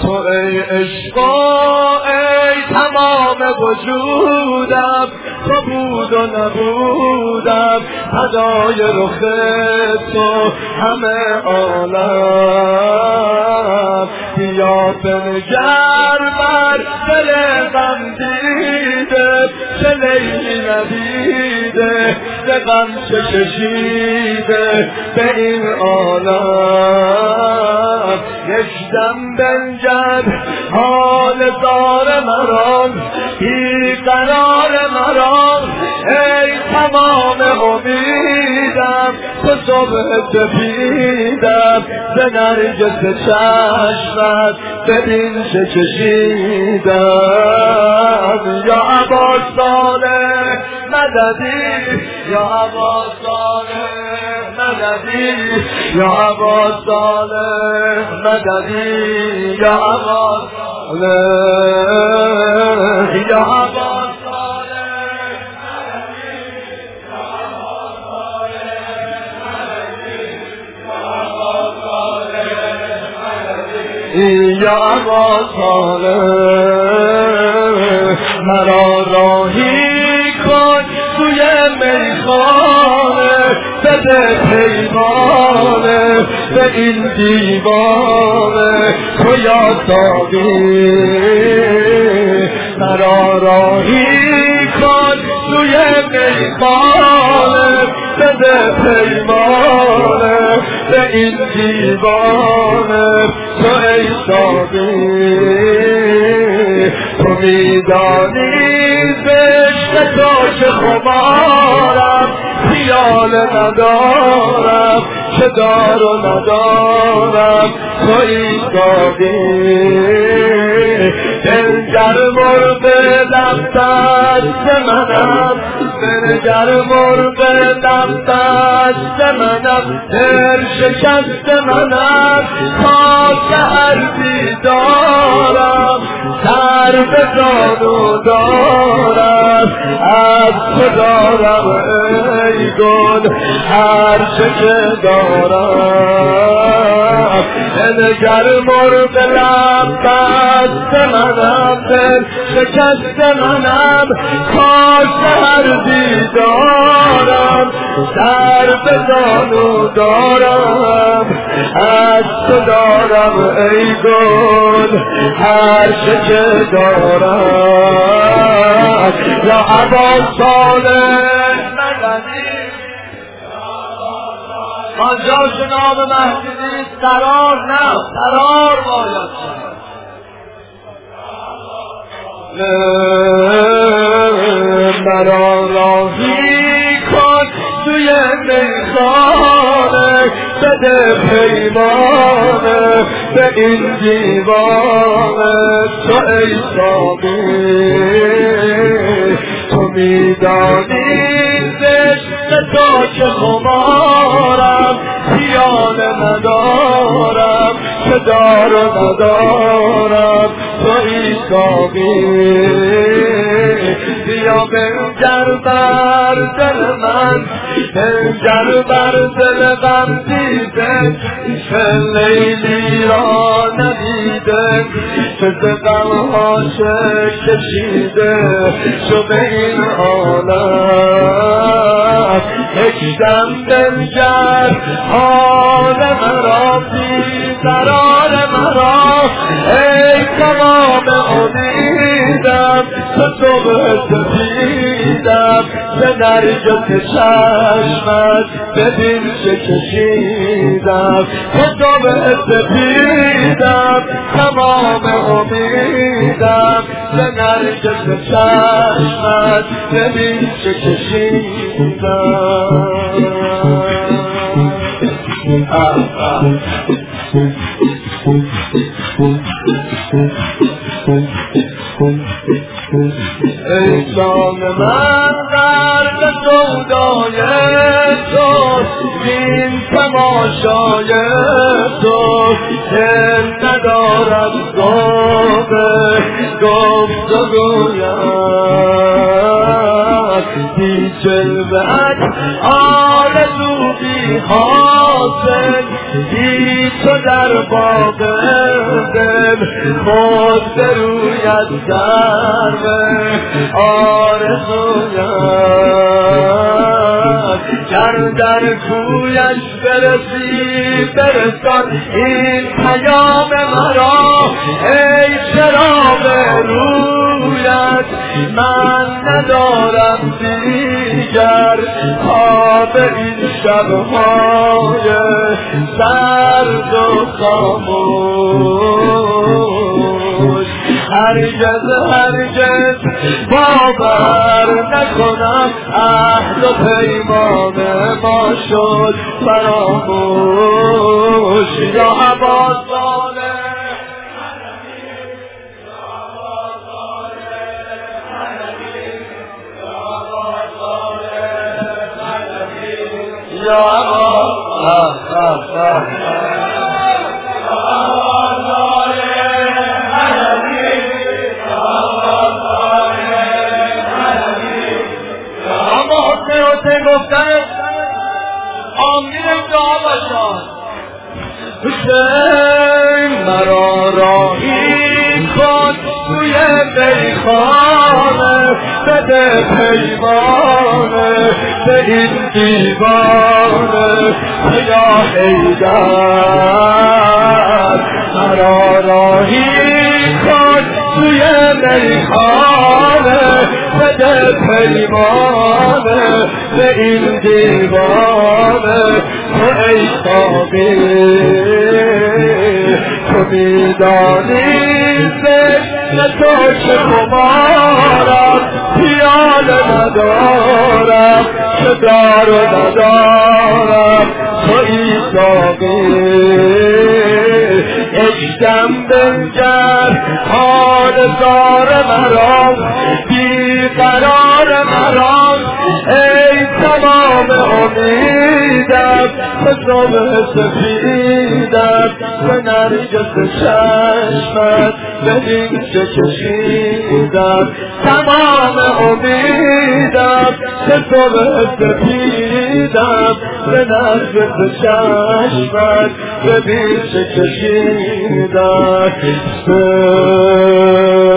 تو ای عشقا ای تمام وجودم، تو بود و نبودم فدای رخ تو همه عالم. بیا بنگر بر دل غم دیده، چه لیلی ندیده به غم چه کشیده به این عالم. یک دم بنگر حال دار مران، بی قرار مران ای تمام امیدم، تو صبح سپیدم ز نرگس چشمت ببین چه چشیدم. یا ابا صالح مددی، یا ابا صالح مددی، یا ابا صالح مددی، یا ابا صالح، یا ابا یا ابا صالح مرا راهی کن توی میخانه، بده پیمانه به این دیوانه تو یا ساقی. مرا راهی کن توی میخانه، بده پیمانه به این دیوانه تو ای ساقی. تو میدانی عشق تو که خمارم، خیال ندارم چه دار و ندارم تو ای ساقی. دلگر مرده دم دست منم، دلگر مرده دم دست منم، دل شکست منم تا سحر بیدارم، سر به زانو دارم از تو دارم ای گل هر چه که دارم. دلگر مرده دم دست منم، دل شکست منم تا سحر بیدارم، سر به زانو دارم از تو دارم ای گل هر چه که دارم. یا ابا صالح مددی، آنجا جناب مهدی نیست قرار نه قرار باید مرا راهی کن توی میخانه، بده پیمانه به این دیوانه تو ای ساقی. تو میدانی عشق تو که خمارم، خیال ندارم چه دار و ندارم تو ای ساقی. بیا بنگر بر دل من، بنگر بر دل غم دیده، چه لیلی را ندیده چه ز غمهاش کشیده چو به این عالم. یک دم بنگر حال مرا، بی قرار مرا ای تمام امیدم، تو صبح سپیدم به نرگس چشمت ببین چه کشیدم، تو صبح سپیدم تمام امیدم به نرگس چشمت ببین چه کشیدم. ای جان من غرق سودای تو، این تماشای تو دل ندارد گفت و گوید، بی جلوت آرزو بی حاصل، بی تو در باغ دل خود بروید سرو آرزویت گر در کویش برسی برسان این پیام مرا ای چراغ رویت من ندارم دیگر خواب این شبهای سرد و خاموش هرگز باور نکنم عهد و پیمان ما شد فراموش یا عباسانه یا گفتن آمین دعا باشان حسین مرا راهی کن توی میخانه بده پیمانه به این دیوانه یا حیدر مرا راهی کن توی میخانه بده پیمانه به این دیوانه تو ای ساقی تو میدانی ذکر تو چه خمارم پیاله ندارم چه دار و ندارم تو ای ساقی اجدم بنگر حال زار مرام بیقرار مرام ای تمام امیدم به صبح سفیدم به نرگس چشمت به این چه کشیدم تمام امیدم به صبح سفیدم به نرگس چشمت به این چه کشیدم